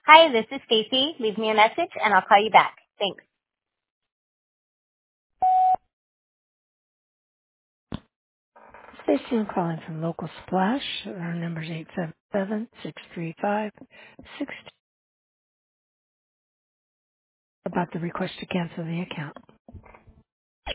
Hi, this is Stacy. Leave me a message and I'll call you back. Thanks. Stacy, I'm calling from Local Splash. Our number's 877-635-6 about the request to cancel the account.